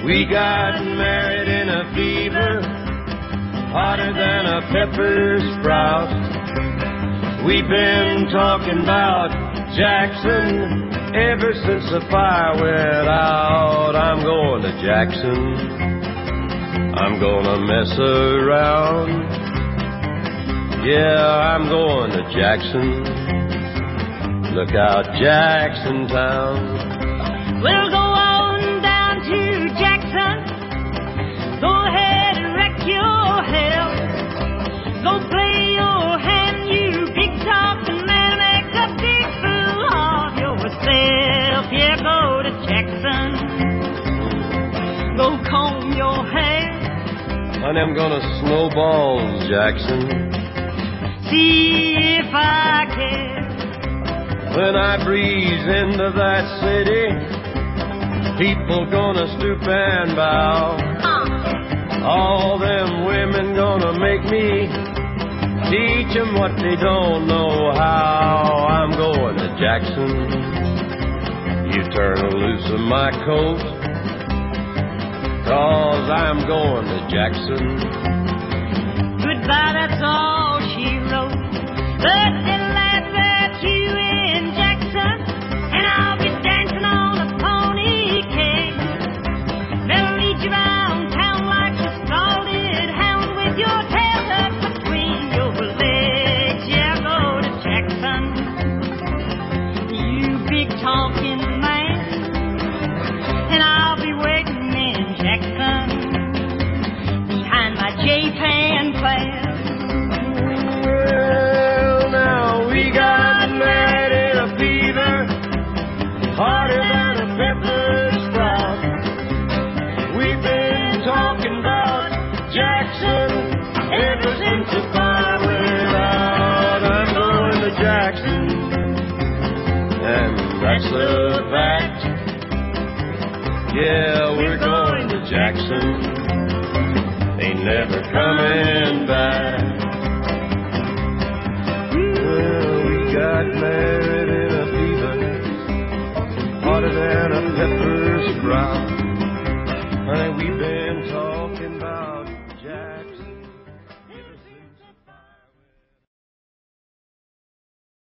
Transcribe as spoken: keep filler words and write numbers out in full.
We got married in a fever, hotter than a pepper sprout. We've been talking about Jackson ever since the fire went out. I'm going to Jackson, I'm gonna mess around. Yeah, I'm going to Jackson. Look out, Jackson Town. We'll go on down to Jackson. Go ahead and wreck your hell. Go play your hand, you big talking man. Make a big fool of yourself. Yeah, go to Jackson. Go comb your hair. Honey, I'm gonna snowball Jackson. See if I care. When I breeze into that city, people gonna stoop and bow. Uh. All them women gonna make me teach them what they don't know how. I'm going to Jackson. You turn loose of my coat, 'cause I'm going to Jackson. Goodbye, that's all she wrote. But they'll laugh at you in Jackson, and I'll be dancing on a pony cake. They'll lead you around town like a salted hound with your tail tucked between your legs. Yeah, go to Jackson, you big talking man, and I'll be waiting in Jackson behind my J-Pan plan. Harder than a pepper sprout. We've been talking about Jackson ever since the fire went out. I'm going to Jackson, and that's a fact. Yeah, we're going to Jackson. Ain't never coming back. Well, we got married in a fever, hotter than a pepper sprout. Honey, we've been